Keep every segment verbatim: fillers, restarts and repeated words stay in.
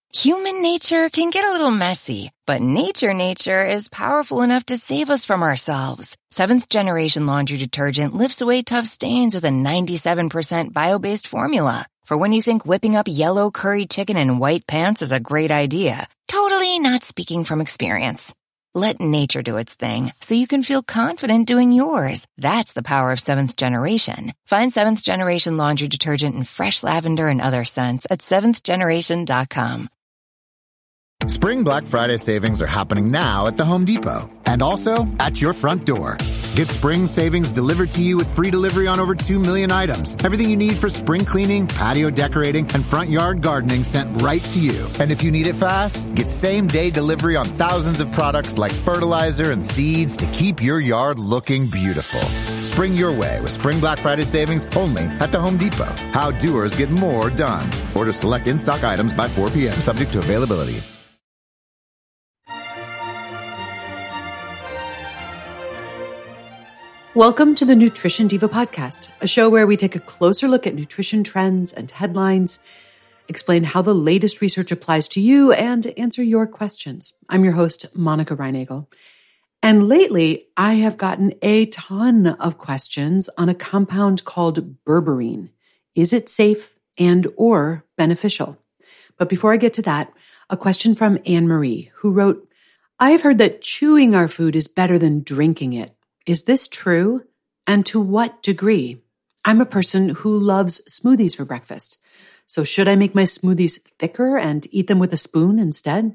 Human nature can get a little messy, but nature nature is powerful enough to save us from ourselves. Seventh Generation Laundry Detergent lifts away tough stains with a ninety-seven percent bio-based formula. For when you think whipping up yellow curry chicken in white pants is a great idea. Totally not speaking from experience. Let nature do its thing so you can feel confident doing yours. That's the power of Seventh Generation. Find Seventh Generation Laundry Detergent in fresh lavender and other scents at seventh generation dot com. Spring Black Friday savings are happening now at the Home Depot and also at your front door. Get spring savings delivered to you with free delivery on over two million items. Everything you need for spring cleaning, patio decorating, and front yard gardening sent right to you. And if you need it fast, get same-day delivery on thousands of products like fertilizer and seeds to keep your yard looking beautiful. Spring your way with Spring Black Friday savings only at the Home Depot. How doers get more done. Order select in-stock items by four p.m. subject to availability. Welcome to the Nutrition Diva podcast, a show where we take a closer look at nutrition trends and headlines, explain how the latest research applies to you, and answer your questions. I'm your host, Monica Reinagel. And lately, I have gotten a ton of questions on a compound called berberine. Is it safe and or beneficial? But before I get to that, a question from Anne-Marie, who wrote, I have heard that chewing our food is better than drinking it. Is this true? And to what degree? I'm a person who loves smoothies for breakfast. So should I make my smoothies thicker and eat them with a spoon instead?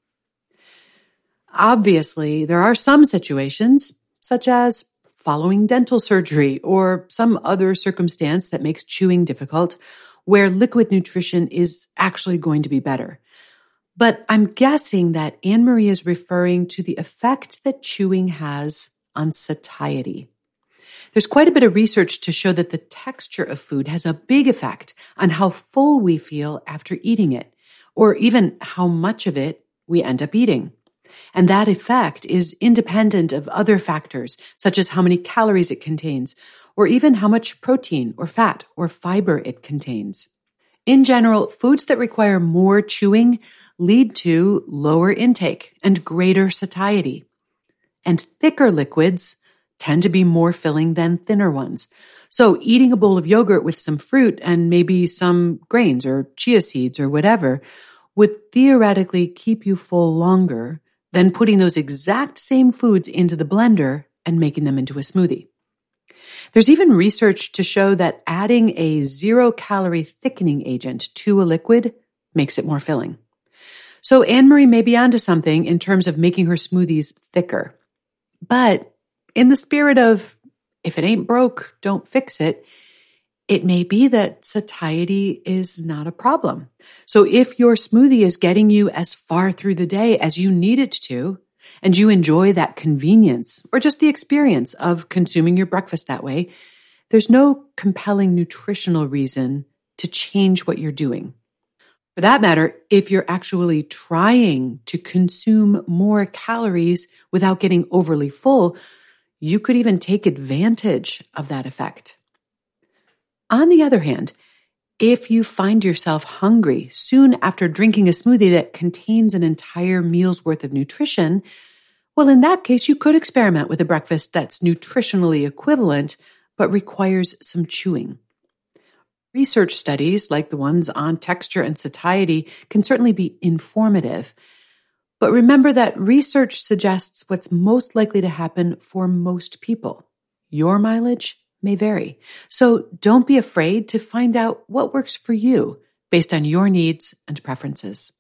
Obviously, there are some situations, such as following dental surgery or some other circumstance that makes chewing difficult, where liquid nutrition is actually going to be better. But I'm guessing that Anne-Marie is referring to the effect that chewing has on satiety. There's quite a bit of research to show that the texture of food has a big effect on how full we feel after eating it, or even how much of it we end up eating. And that effect is independent of other factors, such as how many calories it contains, or even how much protein or fat or fiber it contains. In general, foods that require more chewing lead to lower intake and greater satiety. And thicker liquids tend to be more filling than thinner ones. So eating a bowl of yogurt with some fruit and maybe some grains or chia seeds or whatever would theoretically keep you full longer than putting those exact same foods into the blender and making them into a smoothie. There's even research to show that adding a zero-calorie thickening agent to a liquid makes it more filling. So Anne-Marie may be onto something in terms of making her smoothies thicker. But in the spirit of, if it ain't broke, don't fix it, it may be that satiety is not a problem. So if your smoothie is getting you as far through the day as you need it to, and you enjoy that convenience or just the experience of consuming your breakfast that way, there's no compelling nutritional reason to change what you're doing. For that matter, if you're actually trying to consume more calories without getting overly full, you could even take advantage of that effect. On the other hand, if you find yourself hungry soon after drinking a smoothie that contains an entire meal's worth of nutrition, well, in that case, you could experiment with a breakfast that's nutritionally equivalent, but requires some chewing. Research studies, like the ones on texture and satiety, can certainly be informative. But remember that research suggests what's most likely to happen for most people. Your mileage may vary. So don't be afraid to find out what works for you based on your needs and preferences.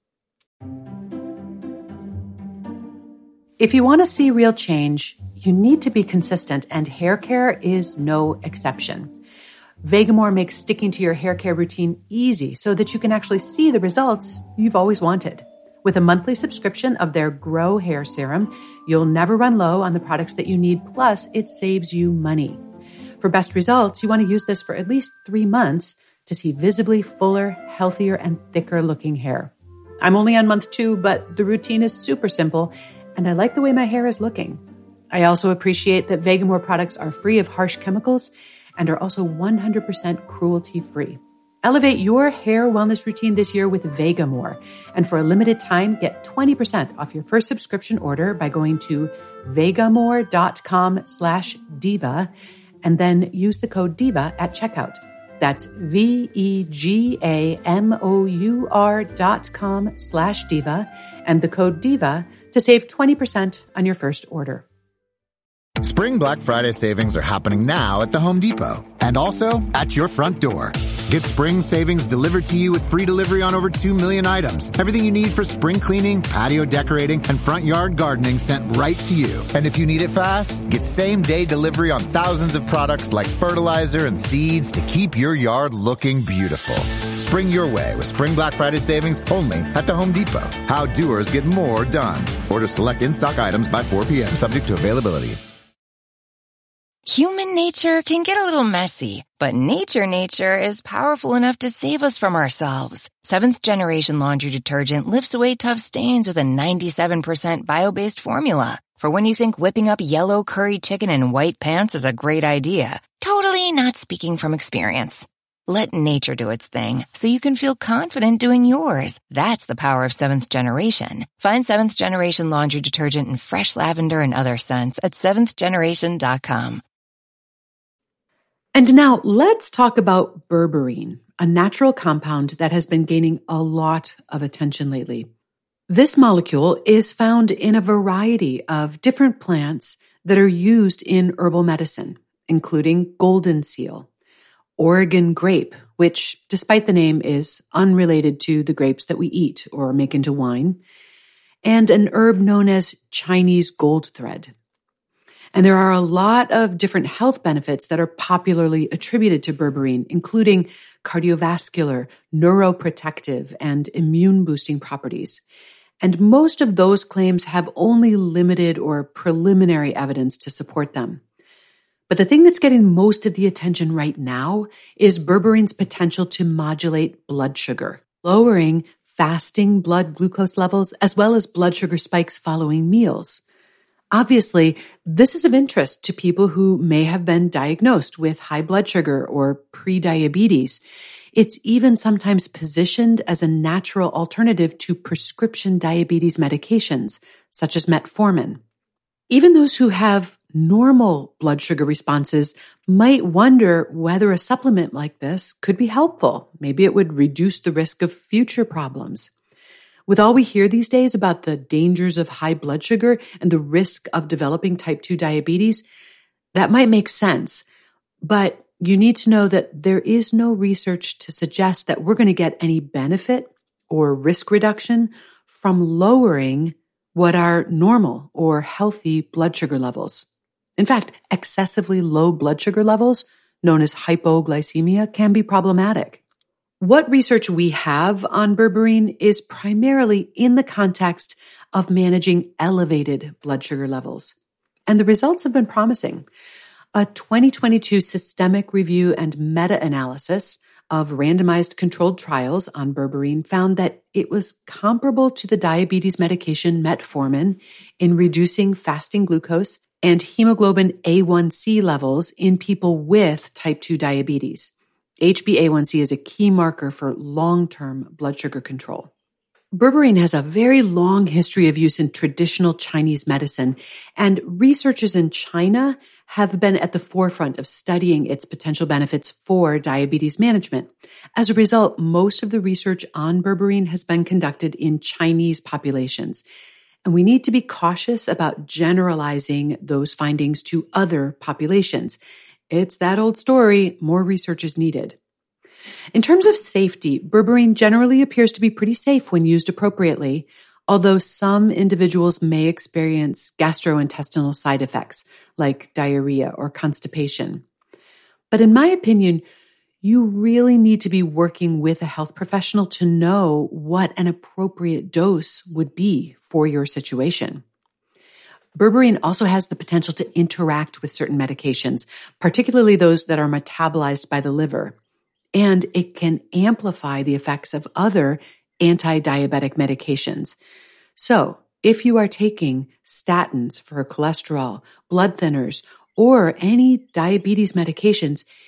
If you want to see real change, you need to be consistent, and hair care is no exception. Vegamour makes sticking to your hair care routine easy so that you can actually see the results you've always wanted. With a monthly subscription of their Grow Hair Serum, you'll never run low on the products that you need, plus it saves you money. For best results, you want to use this for at least three months to see visibly fuller, healthier, and thicker looking hair. I'm only on month two, but the routine is super simple, and I like the way my hair is looking. I also appreciate that Vegamour products are free of harsh chemicals and are also one hundred percent cruelty-free. Elevate your hair wellness routine this year with Vegamore. And for a limited time, get twenty percent off your first subscription order by going to vegamore.com slash diva and then use the code DIVA at checkout. That's V-E-G-A-M-O-U-R dot com slash diva and the code DIVA to save twenty percent on your first order. Spring Black Friday savings are happening now at the Home Depot and also at your front door. Get spring savings delivered to you with free delivery on over two million items. Everything you need for spring cleaning, patio decorating, and front yard gardening sent right to you. And if you need it fast, get same-day delivery on thousands of products like fertilizer and seeds to keep your yard looking beautiful. Spring your way with Spring Black Friday savings only at the Home Depot. How doers get more done. Order select in-stock items by four p.m. subject to availability. Human nature can get a little messy, but nature nature is powerful enough to save us from ourselves. Seventh Generation Laundry Detergent lifts away tough stains with a ninety-seven percent bio-based formula. For when you think whipping up yellow curry chicken in white pants is a great idea. Totally not speaking from experience. Let nature do its thing so you can feel confident doing yours. That's the power of Seventh Generation. Find Seventh Generation Laundry Detergent in fresh lavender and other scents at seventh generation dot com. And now let's talk about berberine, a natural compound that has been gaining a lot of attention lately. This molecule is found in a variety of different plants that are used in herbal medicine, including golden seal, Oregon grape, which, despite the name, is unrelated to the grapes that we eat or make into wine, and an herb known as Chinese gold thread. And there are a lot of different health benefits that are popularly attributed to berberine, including cardiovascular, neuroprotective, and immune-boosting properties. And most of those claims have only limited or preliminary evidence to support them. But the thing that's getting most of the attention right now is berberine's potential to modulate blood sugar, lowering fasting blood glucose levels as well as blood sugar spikes following meals. Obviously, this is of interest to people who may have been diagnosed with high blood sugar or prediabetes. It's even sometimes positioned as a natural alternative to prescription diabetes medications, such as metformin. Even those who have normal blood sugar responses might wonder whether a supplement like this could be helpful. Maybe it would reduce the risk of future problems. With all we hear these days about the dangers of high blood sugar and the risk of developing type two diabetes, that might make sense. But you need to know that there is no research to suggest that we're going to get any benefit or risk reduction from lowering what are normal or healthy blood sugar levels. In fact, excessively low blood sugar levels, known as hypoglycemia, can be problematic. What research we have on berberine is primarily in the context of managing elevated blood sugar levels. And the results have been promising. A twenty twenty-two systemic review and meta-analysis of randomized controlled trials on berberine found that it was comparable to the diabetes medication metformin in reducing fasting glucose and hemoglobin A one C levels in people with type two diabetes. H b A one C is a key marker for long-term blood sugar control. Berberine has a very long history of use in traditional Chinese medicine, and researchers in China have been at the forefront of studying its potential benefits for diabetes management. As a result, most of the research on berberine has been conducted in Chinese populations, and we need to be cautious about generalizing those findings to other populations. It's that old story, more research is needed. In terms of safety, berberine generally appears to be pretty safe when used appropriately, although some individuals may experience gastrointestinal side effects like diarrhea or constipation. But in my opinion, you really need to be working with a health professional to know what an appropriate dose would be for your situation. Berberine also has the potential to interact with certain medications, particularly those that are metabolized by the liver, and it can amplify the effects of other anti-diabetic medications. So, if you are taking statins for cholesterol, blood thinners, or any diabetes medications,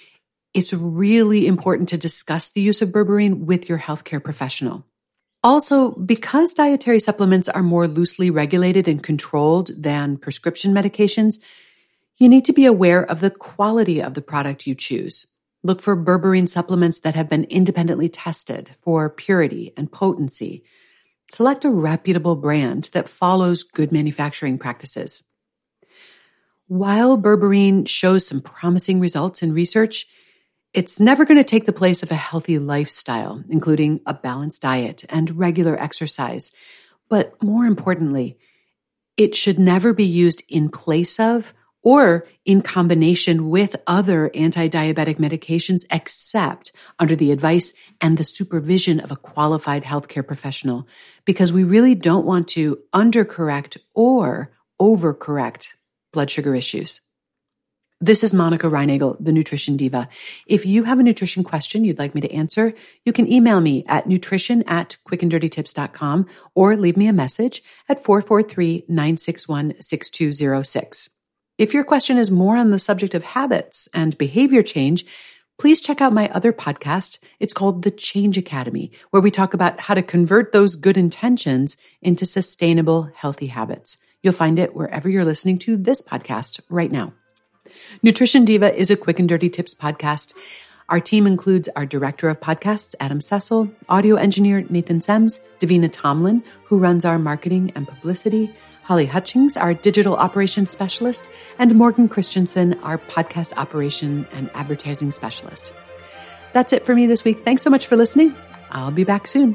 it's really important to discuss the use of berberine with your healthcare professional. Also, because dietary supplements are more loosely regulated and controlled than prescription medications, you need to be aware of the quality of the product you choose. Look for berberine supplements that have been independently tested for purity and potency. Select a reputable brand that follows good manufacturing practices. While berberine shows some promising results in research, it's never going to take the place of a healthy lifestyle, including a balanced diet and regular exercise. But more importantly, it should never be used in place of or in combination with other anti-diabetic medications except under the advice and the supervision of a qualified healthcare professional, because we really don't want to undercorrect or overcorrect blood sugar issues. This is Monica Reinagel, the Nutrition Diva. If you have a nutrition question you'd like me to answer, you can email me at nutrition at quick and dirty tips dot com or leave me a message at four four three, nine six one, six two zero six. If your question is more on the subject of habits and behavior change, please check out my other podcast. It's called The Change Academy, where we talk about how to convert those good intentions into sustainable, healthy habits. You'll find it wherever you're listening to this podcast right now. Nutrition Diva is a Quick and Dirty Tips podcast. Our team includes our director of podcasts, Adam Cecil, audio engineer Nathan Sems, Davina Tomlin, who runs our marketing and publicity, Holly Hutchings, our digital operations specialist, and Morgan Christensen, our podcast operation and advertising specialist. That's it for me this week. Thanks so much for listening. I'll be back soon.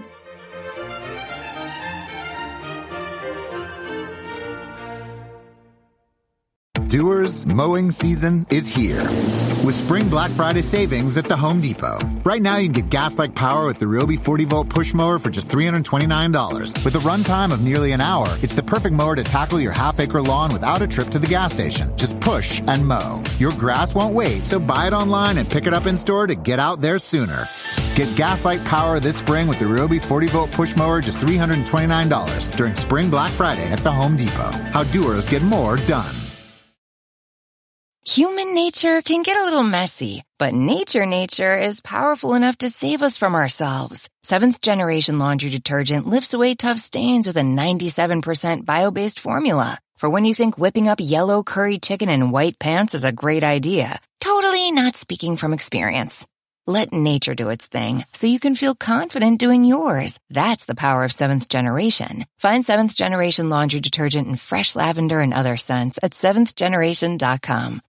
Doers, mowing season is here with Spring Black Friday savings at the Home Depot. Right now, you can get gas-like power with the Ryobi forty volt push mower for just three hundred twenty-nine dollars. With a runtime of nearly an hour, it's the perfect mower to tackle your half-acre lawn without a trip to the gas station. Just push and mow. Your grass won't wait, so buy it online and pick it up in-store to get out there sooner. Get gas-like power this spring with the Ryobi forty volt push mower, just three hundred twenty-nine dollars during Spring Black Friday at the Home Depot. How doers get more done. Human nature can get a little messy, but nature nature is powerful enough to save us from ourselves. Seventh Generation Laundry Detergent lifts away tough stains with a ninety-seven percent bio-based formula. For when you think whipping up yellow curry chicken in white pants is a great idea. Totally not speaking from experience. Let nature do its thing so you can feel confident doing yours. That's the power of Seventh Generation. Find Seventh Generation Laundry Detergent in fresh lavender and other scents at seventh generation dot com.